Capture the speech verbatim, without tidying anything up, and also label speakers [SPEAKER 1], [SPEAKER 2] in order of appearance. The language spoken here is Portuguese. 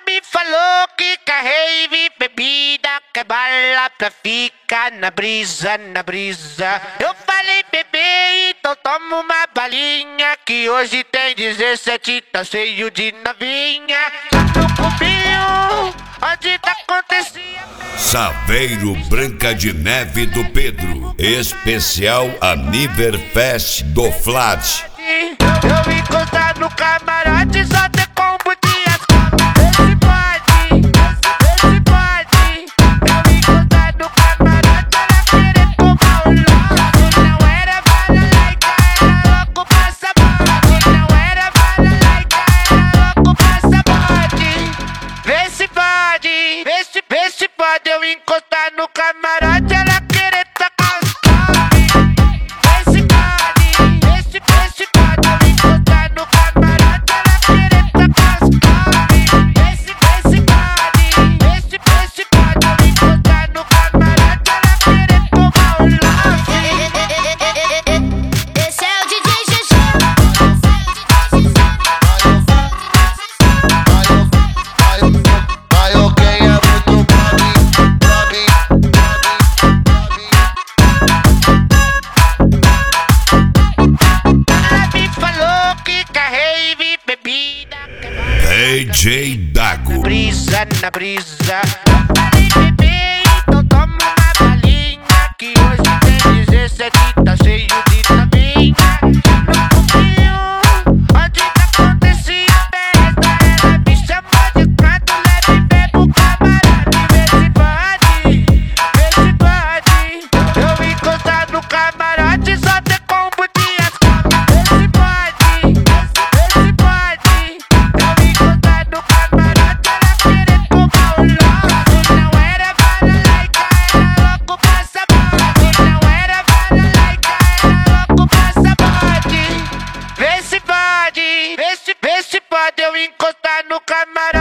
[SPEAKER 1] me falou que carrei bebida, que é bala pra ficar na brisa, na brisa. Eu falei, bebê, então toma uma balinha, que hoje tem dezessete, tá cheio de novinha. No cubinho, onde tá acontecendo.
[SPEAKER 2] Saveiro Branca de Neve do Pedro, especial Aniverfest do Flat.
[SPEAKER 1] Eu encostar no camarote, só ter combo de ascalpa. Esse pode, esse pode. Eu encostar no camarote, ela querer tomar o louco. Não era bala laica, era louco passa bode. Não era bala laica, era louco passa bode. Vê se pode, vê se, vê se pode. Eu encostar no camarote, ela querer tacar os toques. Vê se pode, vê se, vê se pode. Eu encostar no camarote, ela querer tacar os toques. Vê se, vê se pode, vê se, vê se pode. Eu encostar no camarote, ela querer tomar o love.
[SPEAKER 3] Esse é o D J G G.
[SPEAKER 4] Caioquinha é muito Bob,
[SPEAKER 1] Ela me falou que carrei bebida,
[SPEAKER 2] D J Dago.
[SPEAKER 1] brisa na brisa. Eu falei, bebê, então toma uma balinha, que hoje tem dezessete, tá cheio de novinha. No cubinho, onde tá acontecendo festa, ela me chamou de canto, leve bebo camarote. Vê se pode, vê se pode. Eu encostar no camarote, só ter combo de ascalpa. Vê se pode, vê se pode. Eu encostar no camarote, ela querer tomar o louco. Não era bala laica, era louco passa bode. Não era bala laica, era louco passa bode. Vê se pode, vê se, vê se pode. Eu encostar no camarote.